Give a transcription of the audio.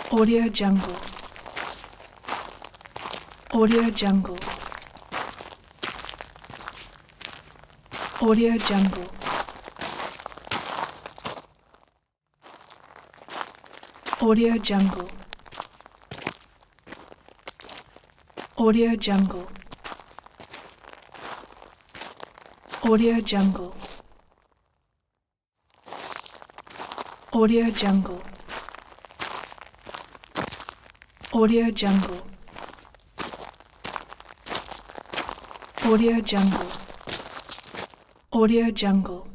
Audio Jungle. Audio Jungle. Audio Jungle. Audio Jungle. Audio Jungle. Audio Jungle. Audio Jungle. Audio Jungle. Audio Jungle. Audio Jungle.